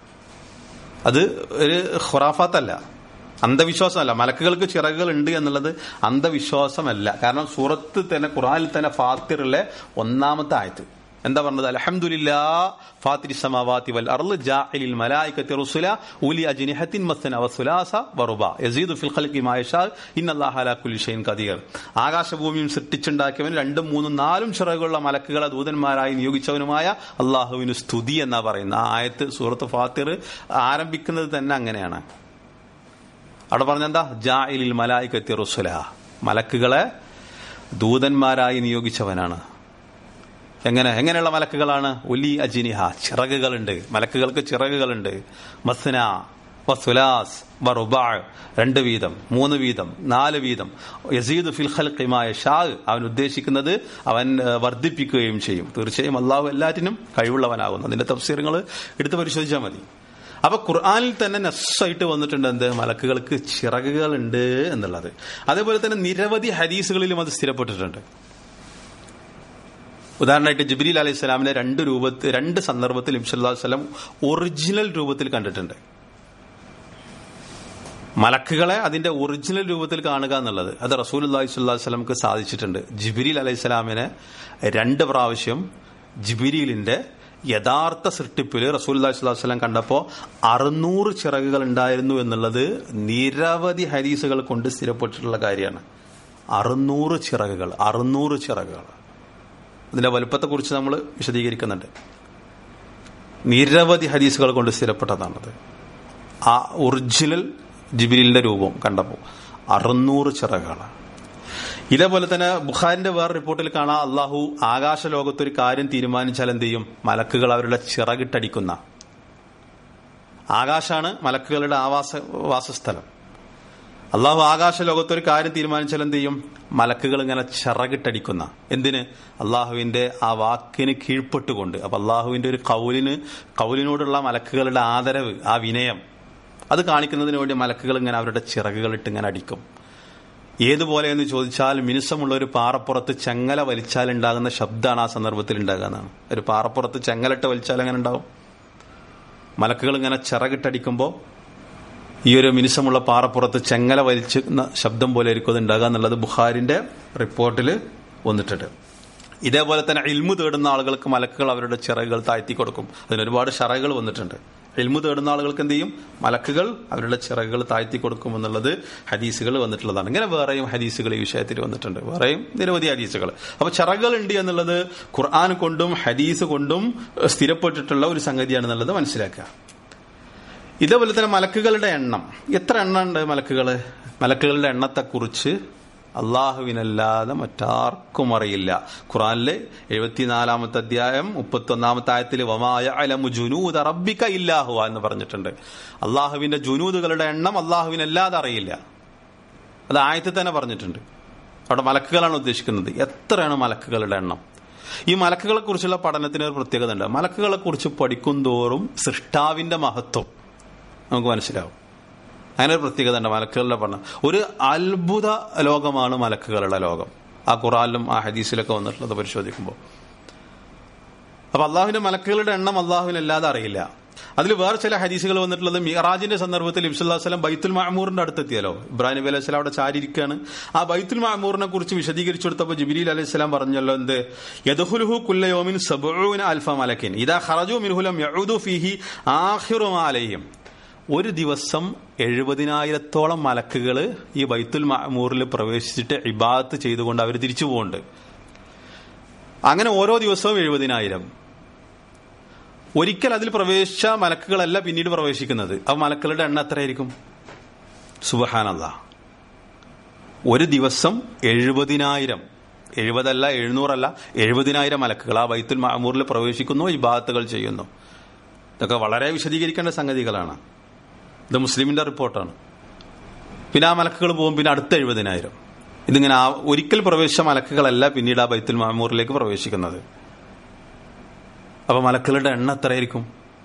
A: അത് ഒരു ഖുറാഫാത്തല്ല, അന്ധവിശ്വാസമല്ല. മലക്കുകൾക്ക് ചിറകുകൾ ഉണ്ട് എന്നുള്ളത് അന്ധവിശ്വാസമല്ല. കാരണം സൂറത്ത് തന്നെ, ഖുർആനിൽ തന്നെ ഫാത്തിറിലെ 1-ാമത്തെ ആയത്ത് എന്താ പറഞ്ഞത്? അൽഹംദുലില്ലാഹി ഫാത്തിരിസ് സമാവാതി വൽ അർള് ജാഇലിൽ മലായികതി റുസുല ഉലി അജ്നിഹത്തിൻ മസ്ന വസുലാസ വറുബ യസീദു ഫിൽ ഖൽഖി മാ യശാ ഇന്നല്ലാഹ അലാ കുല്ലി ഷൈഇൻ ഖദീർ. ആകാശഭൂമിയും സൃഷ്ടിച്ചുണ്ടാക്കിയവൻ 2, 3, 4 ചിറകുള്ള മലക്കുകളെ ദൂതന്മാരായി നിയോഗിച്ചവനുമായ അള്ളാഹുവിന് സ്തുതി എന്നാ പറയുന്ന ആ ആയത്ത് സൂറത്ത് ഫാത്തിർ ആരംഭിക്കുന്നത് തന്നെ അങ്ങനെയാണ്. അവിടെ പറഞ്ഞെന്താ? ജാഇലിൽ മലായികതി റുസുല, മലക്കുകളെ ദൂതന്മാരായി നിയോഗിച്ചവനാണ്. എങ്ങനെയുള്ള മലക്കുകളാണ്? ഉലി അജ്നിഹ, ചിറകുകളുണ്ട്. മലക്കുകൾക്ക് ചിറകുകളുണ്ട്. മസ്ന വസുലാസ് വറുബാ, 2 വീതം, 3 വീതം, 4 വീതം. യസീദു ഫിൽ ഖൽഖി മാ യശാ, അവൻ ഉദ്ദേശിക്കുന്നത് അവൻ വർദ്ധിപ്പിക്കുകയും ചെയ്യും. തീർച്ചയായും അള്ളാഹു എല്ലാറ്റിനും കഴിവുള്ളവനാകുന്നു. അതിന്റെ തഫ്സീറുകൾ എടുത്ത് പരിശോധിച്ചാൽ മതി. അപ്പൊ ഖുർആനിൽ തന്നെ നസ്സായിട്ട് വന്നിട്ടുണ്ട് എന്ത്, മലക്കുകൾക്ക് ചിറകുകളുണ്ട് എന്നുള്ളത്. അതേപോലെ തന്നെ നിരവധി ഹദീസുകളിലും അത് സ്ഥിരപ്പെട്ടിട്ടുണ്ട്. ഉദാഹരണമായിട്ട് ജിബ്രീൽ അലൈഹി സ്വലാമിനെ രണ്ട് സന്ദർഭത്തിൽ നബി സല്ലല്ലാഹു അലൈഹി വസല്ലം ഒറിജിനൽ രൂപത്തിൽ കണ്ടിട്ടുണ്ട്. മലക്കുകളെ അതിന്റെ ഒറിജിനൽ രൂപത്തിൽ കാണുക എന്നുള്ളത് അത് റസൂലുള്ളാഹി സ്വല്ലല്ലാഹു അലൈഹി വസല്ലമക്ക് സാധിച്ചിട്ടുണ്ട്. ജിബ്രീൽ അലൈഹി സ്വലാമിനെ 2 പ്രാവശ്യം ജിബ്രീലിന്റെ യഥാർത്ഥ സൃഷ്ടിപ്പിൽ റസൂലുള്ളാഹി സ്വല്ലല്ലാഹു അലൈഹി വസല്ലം കണ്ടപ്പോൾ 600 ചിറകുകൾ ഉണ്ടായിരുന്നു എന്നുള്ളത് നിരവധി ഹദീസുകൾ കൊണ്ട് സ്ഥിരപ്പെട്ടിട്ടുള്ള കാര്യമാണ്. 600 ചിറകുകൾ. അതിന്റെ വലുപ്പത്തെക്കുറിച്ച് നമ്മൾ വിശദീകരിക്കുന്നുണ്ട്. നിരവധി ഹദീസുകൾ കൊണ്ട് സ്ഥിരപ്പെട്ടതാണത്. ആ ഒറിജിനൽ ജിബ്രീലിന്റെ രൂപം കണ്ടപ്പോൾ 600 ചിറകുകളാണ്. ഇതേപോലെ തന്നെ ബുഖാരിന്റെ വേറെ റിപ്പോർട്ടിൽ കാണാം, അള്ളാഹു ആകാശ ലോകത്തൊരു കാര്യം തീരുമാനിച്ചാൽ എന്ത് ചെയ്യും, മലക്കുകൾ അവരുടെ ചിറകിട്ടടിക്കുന്ന. ആകാശാണ് മലക്കുകളുടെ വാസസ്ഥലം. അള്ളാഹു ആകാശ ലോകത്തൊരു കാര്യം തീരുമാനിച്ചാൽ എന്ത് ചെയ്യും, മലക്കുകൾ ഇങ്ങനെ ചിറകിട്ടടിക്കുന്ന. എന്തിന്? അള്ളാഹുവിന്റെ ആ വാക്കിന് കീഴ്പ്പെട്ടുകൊണ്ട്. അപ്പൊ അള്ളാഹുവിന്റെ ഒരു കൗലിനോടുള്ള മലക്കുകളുടെ ആദരവ്, ആ വിനയം, അത് കാണിക്കുന്നതിന് വേണ്ടി മലക്കുകൾ ഇങ്ങനെ അവരുടെ ചിറകുകളിട്ട് ഇങ്ങനെ അടിക്കും. ഏതുപോലെ എന്ന് ചോദിച്ചാൽ, മിനുസമുള്ള ഒരു പാറപ്പുറത്ത് ചെങ്ങല വലിച്ചാൽ ഉണ്ടാകുന്ന ശബ്ദമാണ് ആ സന്ദർഭത്തിൽ ഉണ്ടാകുക എന്നാണ്. ഒരു പാറപ്പുറത്ത് ചെങ്ങലിട്ട് വലിച്ചാൽ എങ്ങനെ ഉണ്ടാവും? മലക്കുകൾ ഇങ്ങനെ ചിറകിട്ടടിക്കുമ്പോൾ ഈ ഒരു മിനുസമുള്ള പാറപ്പുറത്ത് ചെങ്ങല വലിച്ചുന്ന ശബ്ദം പോലെ ആയിരിക്കും അത് ഉണ്ടാകുക എന്നുള്ളത് ബുഖാരിന്റെ റിപ്പോർട്ടിൽ വന്നിട്ടുണ്ട്. ഇതേപോലെ തന്നെ ഇൽമു തേടുന്ന ആളുകൾക്ക് മലക്കുകൾ അവരുടെ ചിറകുകൾ താഴ്ത്തി കൊടുക്കും. അതിനൊരുപാട് ഷറകൾ വന്നിട്ടുണ്ട്. ഇൽമു തേടുന്ന ആളുകൾക്ക് എന്ത് ചെയ്യും, മലക്കുകൾ അവരുടെ ചിറകുകൾ താഴ്ത്തി കൊടുക്കും എന്നുള്ളത് ഹദീസുകൾ വന്നിട്ടുള്ളതാണ്. ഇങ്ങനെ വേറെയും ഹദീസുകൾ ഈ വിഷയത്തിൽ വന്നിട്ടുണ്ട്, വേറെയും നിരവധി ഹദീസുകൾ. അപ്പൊ ചിറകുകൾ ഉണ്ട് എന്നുള്ളത് ഖുർആൻ കൊണ്ടും ഹദീസ് കൊണ്ടും സ്ഥിരപ്പെട്ടിട്ടുള്ള ഒരു സംഗതിയാണെന്നുള്ളത് മനസ്സിലാക്കുക. ഇതേപോലെ തന്നെ മലക്കുകളുടെ എണ്ണം, എത്ര എണ്ണം ഉണ്ട് മലക്കുകളുടെ എണ്ണത്തെക്കുറിച്ച് അള്ളാഹുവിനല്ലാതെ മറ്റാർക്കും അറിയില്ല. ഖുർആനിലെ 74-ാമത്തെ അധ്യായം 31-ാമത്തെ ആയത്തിൽ വമാ യഅലമു ജുനൂദ റബ്ബിക ഇല്ലാ ഹുവ എന്ന് പറഞ്ഞിട്ടുണ്ട്. അള്ളാഹുവിന്റെ ജുനൂദുകളുടെ എണ്ണം അള്ളാഹുവിനല്ലാതെ അറിയില്ല. അത് ആയത്തിൽ തന്നെ പറഞ്ഞിട്ടുണ്ട്. അവിടെ മലക്കുകളാണ് ഉദ്ദേശിക്കുന്നത്. എത്രയാണ് മലക്കുകളുടെ എണ്ണം? ഈ മലക്കുകളെ കുറിച്ചുള്ള പഠനത്തിന് ഒരു പ്രത്യേകത ഉണ്ട്. മലക്കുകളെ കുറിച്ച് പഠിക്കും തോറും സൃഷ്ടാവിന്റെ മഹത്വം നമുക്ക് മനസ്സിലാവും. അങ്ങനെ ഒരു പ്രത്യേകത ഉണ്ട് മലക്കുകളുടെ പഠനം. ഒരു അത്ഭുത ലോകമാണ് മലക്കുകളുടെ ലോകം. ആ ഖുർആനിലും ആ ഹദീസിലൊക്കെ വന്നിട്ടുള്ളത് പരിശോധിക്കുമ്പോൾ. അപ്പൊ അള്ളാഹുവിന്റെ മലക്കുകളുടെ എണ്ണം അള്ളാഹുവിനല്ലാതെ അറിയില്ല. അതിൽ വേറെ ചില ഹദീസുകൾ വന്നിട്ടുള്ളത് മിഅ്റാജിന്റെ സന്ദർഭത്തിൽ നബി സല്ലല്ലാഹു അലൈഹി വസല്ലം ബൈത്തുൽ മഅമൂറിന്റെ അടുത്തെത്തിയല്ലോ. ഇബ്രാഹിം നബി അലൈഹി സ്വലാം അവിടെ ചാരിയിരിക്കുകയാണ്. ആ ബൈത്തുൽ മഅമൂറിനെ കുറിച്ച് വിശദീകരിച്ചു കൊടുത്തപ്പോൾ ജിബ്രീൽ അലൈഹി സ്വലാം പറഞ്ഞല്ലോ, എന്ത്, യദ്ഖുലുഹു കുല്ല യൗമിൻ 70,000 മലക്കിൻ ഇദാ ഖറജു മിൻഹു ലം യഊദു ഫീഹി ആഖിറു മാ അലൈഹിം. ഒരു ദിവസം 70,000-ഓളം മലക്കുകൾ ഈ ബൈത്തുൽ മഅമൂറിൽ പ്രവേശിച്ചിട്ട് ഇബാദത്ത് ചെയ്തുകൊണ്ട് അവർ തിരിച്ചു പോകുന്നുണ്ട്. അങ്ങനെ ഓരോ ദിവസവും 70,000. ഒരിക്കൽ അതിൽ പ്രവേശിച്ച മലക്കുകളല്ല പിന്നീട് പ്രവേശിക്കുന്നത്. അപ്പൊ മലക്കുകളുടെ എണ്ണം എത്രയായിരിക്കും? സുബ്ഹാനല്ലാഹ്. ഒരു ദിവസം 70,000, 70 അല്ല 700 അല്ല 70,000 മലക്കുകൾ ആ ബൈത്തുൽ മഅമൂറിൽ പ്രവേശിക്കുന്നു, ഇബാദത്തുകൾ ചെയ്യുന്നു. ഇതൊക്കെ വളരെ വിശദീകരിക്കേണ്ട സംഗതികളാണ്. ഇത് മുസ്ലിമിന്റെ റിപ്പോർട്ടാണ്. പിന്നെ ആ മലക്കുകൾ പോകും, പിന്നെ അടുത്ത 70,000. ഇതിങ്ങനെ ഒരിക്കൽ പ്രവേശിച്ച മലക്കുകളല്ല പിന്നീട് ആ ബൈത്തുൽ മഅമൂറിലേക്ക് പ്രവേശിക്കുന്നത്. അപ്പൊ മലക്കുകളുടെ എണ്ണം എത്രയായിരിക്കും?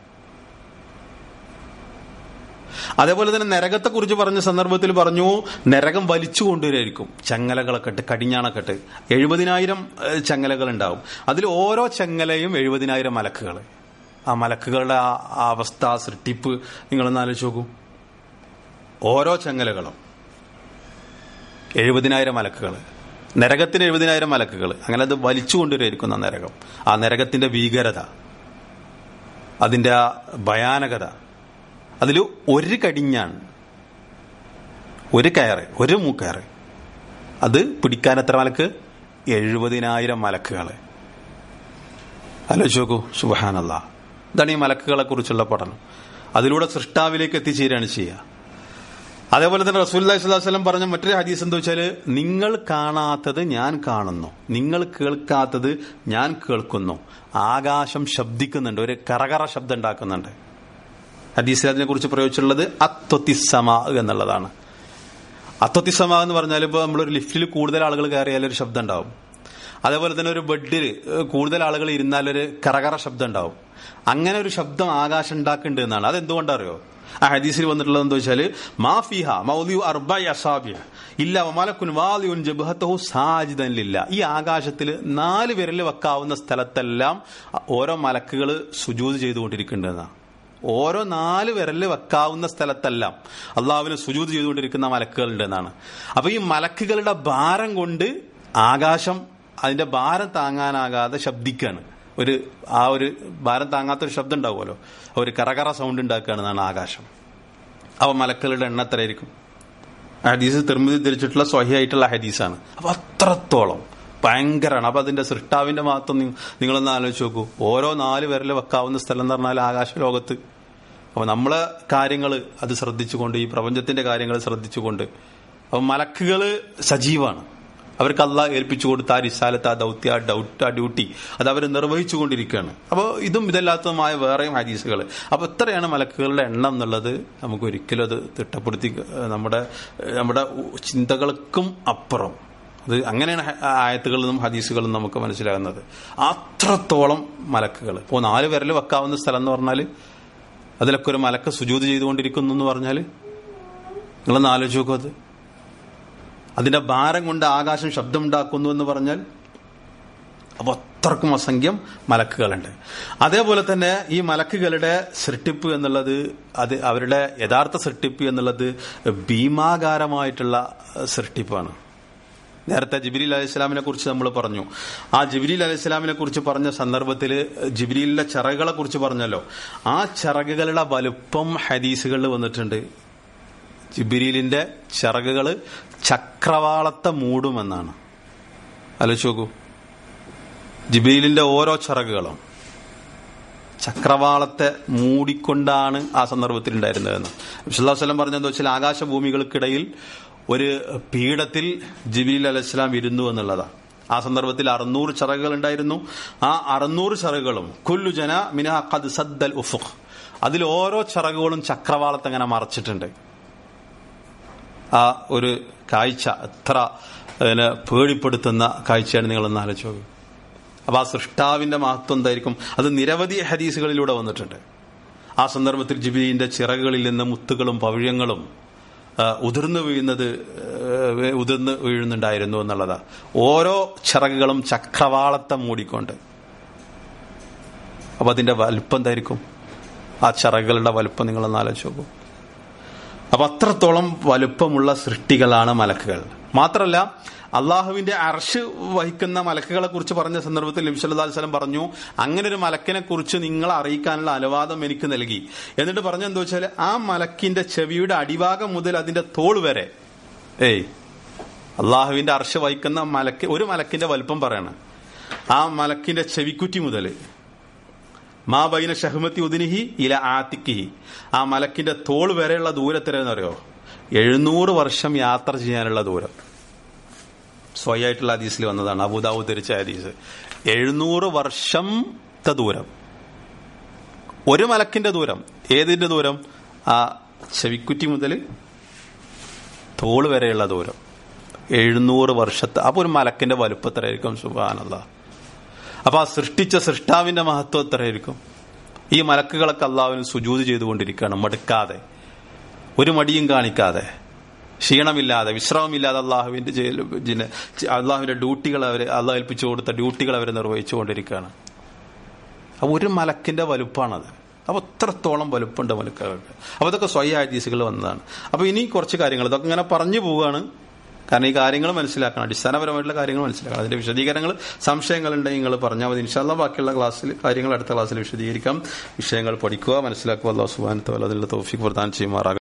A: അതേപോലെ തന്നെ നരകത്തെ കുറിച്ച് പറഞ്ഞ സന്ദർഭത്തിൽ പറഞ്ഞു, നരകം വലിച്ചു കൊണ്ടുവരായിരിക്കും. ചങ്ങലകളൊക്കെ ഇട്ട്, കടിഞ്ഞാണൊക്കെ ഇട്ട് 70,000 ചങ്ങലകൾ ഉണ്ടാവും. അതിൽ ഓരോ ചങ്ങലയും 70,000 മലക്കുകൾ. ആ മലക്കുകളുടെ ആ അവസ്ഥ, ആ സൃഷ്ടിപ്പ് നിങ്ങളൊന്ന് ആലോചിച്ച് നോക്കൂ. ഓരോ ചങ്ങലകളും 70,000 മലക്കുകൾ. നരകത്തിന് 70,000 മലക്കുകൾ. അങ്ങനെ അത് വലിച്ചു കൊണ്ടുവരായിരിക്കുന്ന നരകം. ആ നരകത്തിന്റെ ഭീകരത, അതിന്റെ ആ ഭയാനകത, അതിൽ ഒരു കടിഞ്ഞാൺ, ഒരു കയറ്, ഒരു മൂക്കയറ്, അത് പിടിക്കാൻ എത്ര മലക്ക്? 70,000 മലക്കുകൾ. ആലോചിച്ച് നോക്കൂ. സുബ്ഹാനല്ലാഹ്. ഇതാണ് ഈ മലക്കുകളെ കുറിച്ചുള്ള പഠനം. അതിലൂടെ സൃഷ്ടാവിലേക്ക് എത്തിച്ചേരുകയാണ് ചെയ്യുക. അതേപോലെ തന്നെ റസൂലുള്ളാഹി സ്വല്ലല്ലാഹു അലൈഹി വസല്ലം പറഞ്ഞ മറ്റൊരു ഹദീസ് എന്താ വെച്ചാല്, നിങ്ങൾ കാണാത്തത് ഞാൻ കാണുന്നു, നിങ്ങൾ കേൾക്കാത്തത് ഞാൻ കേൾക്കുന്നു. ആകാശം ശബ്ദിക്കുന്നുണ്ട്, ഒരു കറകറ ശബ്ദം ഉണ്ടാക്കുന്നുണ്ട്. ഹദീസിൽ അതിനെ കുറിച്ച് പ്രയോഗിച്ചിട്ടുള്ളത് അത്വത്തിസ്സമാ എന്നുള്ളതാണ്. അത്വത്തിസ്സമാ എന്ന് പറഞ്ഞാൽ ഇപ്പോൾ നമ്മളൊരു ലിഫ്റ്റിൽ കൂടുതൽ ആളുകൾ കയറിയാൽ ഒരു ശബ്ദം ഉണ്ടാവും. അതേപോലെ തന്നെ ഒരു ബെഡിൽ കൂടുതൽ ആളുകൾ ഇരുന്നാൽ ഒരു കറകറ ശബ്ദം ഉണ്ടാവും. അങ്ങനെ ഒരു ശബ്ദം ആകാശം ഉണ്ടാക്കുന്നുണ്ട് എന്നാണ്. അതെന്തുകൊണ്ടറിയോ? ആ ഹദീസിൽ വന്നിട്ടുള്ളത് എന്താ വെച്ചാല് മാഫിഹ മൗദിഉ അർബഇ അസാബിഅ ഇല്ല വമലക്കുൻ വാദിഉൻ ജബ്ഹതഹു സാജിദൻ ലില്ലാ. ഈ ആകാശത്തിൽ 4 വിരൽ വെക്കാവുന്ന സ്ഥലത്തെല്ലാം ഓരോ മലക്കുകൾ സുജൂദ് ചെയ്തുകൊണ്ടിരിക്കുന്നുണ്ടെന്നാണ്. ഓരോ 4 വിരല് വെക്കാവുന്ന സ്ഥലത്തെല്ലാം അള്ളാഹുവിന് സുജൂദ് ചെയ്തുകൊണ്ടിരിക്കുന്ന മലക്കുകൾ ഉണ്ടെന്നാണ്. അപ്പൊ ഈ മലക്കുകളുടെ ഭാരം കൊണ്ട് ആകാശം അതിന്റെ ഭാരം താങ്ങാനാകാതെ ശബ്ദിക്കാണ്. ആ ഒരു ഭാരം താങ്ങാത്തൊരു ശബ്ദം ഉണ്ടാവുമല്ലോ, ഒരു കറകറ സൗണ്ട് ഉണ്ടാക്കുകയാണെന്നാണ് ആകാശം. അപ്പൊ മലക്കുകളുടെ എണ്ണം എത്രയായിരിക്കും? ഹദീസ് തിരുമതി ധരിച്ചിട്ടുള്ള സ്വഹിയായിട്ടുള്ള ഹദീസാണ്. അപ്പൊ അത്രത്തോളം ഭയങ്കരമാണ്. അപ്പൊ അതിന്റെ സൃഷ്ടാവിന്റെ മഹത്വം നിങ്ങളൊന്ന് ആലോചിച്ച് നോക്കൂ. ഓരോ 4 വിരൽ വെക്കാവുന്ന സ്ഥലം എന്ന് പറഞ്ഞാൽ ആകാശ ലോകത്ത്. അപ്പൊ നമ്മളെ കാര്യങ്ങൾ അത് ശ്രദ്ധിച്ചുകൊണ്ട്, ഈ പ്രപഞ്ചത്തിന്റെ കാര്യങ്ങൾ ശ്രദ്ധിച്ചുകൊണ്ട്, അപ്പൊ മലക്കുകള് സജീവാണ്. അവർക്ക് അള്ളാഹ് ഏൽപ്പിച്ചു കൊടുത്ത ആ റിസാലത്ത്, ആ ദൗത്യ, ആ ഡ്യൂട്ടി അത് അവർ നിർവഹിച്ചുകൊണ്ടിരിക്കുകയാണ്. അപ്പോൾ ഇതല്ലാത്തതുമായ വേറെയും ഹദീസുകൾ. അപ്പൊ ഇത്രയാണ് മലക്കുകളുടെ എണ്ണം എന്നുള്ളത്. നമുക്ക് ഒരിക്കലും അത് തിട്ടപ്പെടുത്തി നമ്മുടെ ചിന്തകൾക്കും അപ്പുറം അത് അങ്ങനെയാണ് ആയത്തുകളിലും ഹദീസുകളിലും നമുക്ക് മനസ്സിലാകുന്നത്. അത്രത്തോളം മലക്കുകൾ. ഇപ്പോൾ 4 വിരൽ വെക്കാവുന്ന സ്ഥലം എന്ന് പറഞ്ഞാൽ അതിലൊക്കെ ഒരു മലക്ക് സുജൂദ് ചെയ്തുകൊണ്ടിരിക്കുന്നു എന്ന് പറഞ്ഞാൽ നിങ്ങളൊന്ന് ആലോചിച്ച് നോക്കൂ. അത് അതിന്റെ ഭാരം കൊണ്ട് ആകാശം ശബ്ദമുണ്ടാക്കുന്നു എന്ന് പറഞ്ഞാൽ അപ്പൊ അത്രക്കും അസംഖ്യം മലക്കുകളുണ്ട്. അതേപോലെ തന്നെ ഈ മലക്കുകളുടെ സൃഷ്ടിപ്പ് എന്നുള്ളത്, അത് അവരുടെ യഥാർത്ഥ സൃഷ്ടിപ്പ് എന്നുള്ളത് ഭീമാകാരമായിട്ടുള്ള സൃഷ്ടിപ്പാണ്. നേരത്തെ ജിബ്രീൽ അലൈഹിസ്സലാമിനെ കുറിച്ച് നമ്മൾ പറഞ്ഞു. ആ ജിബ്രീൽ അലൈഹിസ്സലാമിനെ കുറിച്ച് പറഞ്ഞ സന്ദർഭത്തിൽ ജിബ്രീലിന്റെ ചിറകുകളെ കുറിച്ച് പറഞ്ഞല്ലോ. ആ ചിറകുകളുടെ വലുപ്പം ഹദീസുകളിൽ വന്നിട്ടുണ്ട്. ജിബ്രീലിന്റെ ചിറകുകൾ ചക്രവാളത്തെ മൂടുമെന്നാണ്. ആലോചിച്ച് നോക്കൂ. ജിബ്രീലിന്റെ ഓരോ ചിറകുകളും ചക്രവാളത്തെ മൂടിക്കൊണ്ടാണ് ആ സന്ദർഭത്തിൽ ഉണ്ടായിരുന്നതെന്ന് നബി സല്ലല്ലാഹു അലൈഹി വസല്ലം പറഞ്ഞെന്ന് വെച്ചാൽ ആകാശഭൂമികൾക്കിടയിൽ ഒരു പീഠത്തിൽ ജിബ്രീൽ അലൈഹിസ്സലാം ഇരുന്നു എന്നുള്ളതാണ്. ആ സന്ദർഭത്തിൽ 600 ചിറകുകൾ ഉണ്ടായിരുന്നു. ആ 600 ചിറകുകളും കുല്ലു ജന മിനഹ ഖദ് സദ്ദൽ ഉഫുഖ്, അതിൽ ഓരോ ചിറകുകളും ചക്രവാളത്തെ അങ്ങനെ മറച്ചിട്ടുണ്ട്. ആ ഒരു കാഴ്ച എത്ര പേടിപ്പെടുത്തുന്ന കാഴ്ചയാണ് നിങ്ങളൊന്ന് ആലോചിച്ച് നോക്കൂ. അപ്പൊ ആ സൃഷ്ടാവിന്റെ മഹത്വം എന്തായിരിക്കും? അത് നിരവധി ഹദീസുകളിലൂടെ വന്നിട്ടുണ്ട്. ആ സന്ദർഭത്തിൽ ജിബ്രീലിന്റെ ചിറകുകളിൽ നിന്ന് മുത്തുകളും പവിഴങ്ങളും ഉതിർന്നു വീഴുന്നുണ്ടായിരുന്നു എന്നുള്ളതാ. ഓരോ ചിറകുകളും ചക്രവാളത്തെ മൂടിക്കൊണ്ട്. അപ്പൊ അതിന്റെ വലുപ്പം എന്തായിരിക്കും? ആ ചിറകുകളുടെ വലുപ്പം നിങ്ങളൊന്ന് ആലോചിച്ച് നോക്കൂ. അപ്പൊ അത്രത്തോളം വലുപ്പമുള്ള സൃഷ്ടികളാണ് മലക്കുകൾ. മാത്രമല്ല അള്ളാഹുവിന്റെ അർശ് വഹിക്കുന്ന മലക്കുകളെ കുറിച്ച് പറഞ്ഞ സന്ദർഭത്തിൽ നബി സല്ലല്ലാഹു അലൈഹി വസല്ലം പറഞ്ഞു, അങ്ങനെ ഒരു മലക്കിനെ കുറിച്ച് നിങ്ങളെ അറിയിക്കാനുള്ള അനുവാദം എനിക്ക് നൽകി. എന്നിട്ട് പറഞ്ഞു എന്താ വെച്ചാൽ ആ മലക്കിന്റെ ചെവിയുടെ അടിഭാഗം മുതൽ അതിന്റെ തോൾ വരെ, അള്ളാഹുവിന്റെ അർശ് വഹിക്കുന്ന ഒരു മലക്കിന്റെ വലുപ്പം പറയാണ്. ആ മലക്കിന്റെ ചെവിക്കുറ്റി മുതൽ മാ ബൈന ഷഹ്മത്തി ഉദ്നിഹി ഇല ആതിക്കിഹി, ആ മലക്കിന്റെ തോൾ വരെയുള്ള ദൂരത്തിലെന്നറിയോ 700 വർഷം യാത്ര ചെയ്യാനുള്ള ദൂരം. സ്വയായിട്ടുള്ള ഹദീസിൽ വന്നതാണ്, അബൂദാവൂദ് ധരിച്ച ഹദീസ്. 700 വർഷത്തെ ദൂരം, ഒരു മലക്കിന്റെ ദൂരം. ഏതിന്റെ ദൂരം? ആ ചെവിക്കുറ്റി മുതൽ തോള് വരെയുള്ള ദൂരം, 700 വർഷത്തെ. അപ്പൊ ഒരു മലക്കിന്റെ വലുപ്പം എത്രയായിരിക്കും? സുബ്ഹാനല്ലാഹ്. അപ്പൊ ആ സൃഷ്ടിച്ച സൃഷ്ടാവിന്റെ മഹത്വം എത്രയായിരിക്കും? ഈ മലക്കുകളൊക്കെ അള്ളാഹുവിന് സുജൂദ് ചെയ്തുകൊണ്ടിരിക്കുകയാണ്, മടുക്കാതെ, ഒരു മടിയും കാണിക്കാതെ, ക്ഷീണമില്ലാതെ, വിശ്രമമില്ലാതെ അള്ളാഹുവിന്റെ ഡ്യൂട്ടികൾ അള്ളാഹ് ഏൽപ്പിച്ചു കൊടുത്ത ഡ്യൂട്ടികൾ അവർ നിർവഹിച്ചുകൊണ്ടിരിക്കുകയാണ്. അപ്പൊ ഒരു മലക്കിന്റെ വലുപ്പമാണത്. അപ്പൊ എത്രത്തോളം വലുപ്പമുണ്ട് മലക്കുകൾക്ക്. അപ്പൊ ഇതൊക്കെ സ്വയം ഹദീസുകൾ വന്നതാണ്. അപ്പൊ ഇനി കുറച്ച് കാര്യങ്ങൾ ഇതൊക്കെ ഇങ്ങനെ പറഞ്ഞു പോവുകയാണ്. കാരണം ഈ കാര്യങ്ങൾ മനസ്സിലാക്കണം, അടിസ്ഥാനപരമായിട്ടുള്ള കാര്യങ്ങൾ മനസ്സിലാക്കണം. അതിന്റെ വിശദീകരണങ്ങൾ, സംശയങ്ങളുണ്ടെങ്കിൽ നിങ്ങൾ പറഞ്ഞാൽ മതി. ഇൻഷാ അല്ലാഹ് ബാക്കിയുള്ള കാര്യങ്ങൾ അടുത്ത ക്ലാസ്സിൽ വിശദീകരിക്കാം. വിഷയങ്ങൾ പഠിക്കുക, മനസ്സിലാക്കുക. അല്ലാഹു സുബ്ഹാനഹു വ തആല അതിനുള്ള തൗഫീഖ് പ്രദാനം ചെയ്യുമാറാകട്ടെ.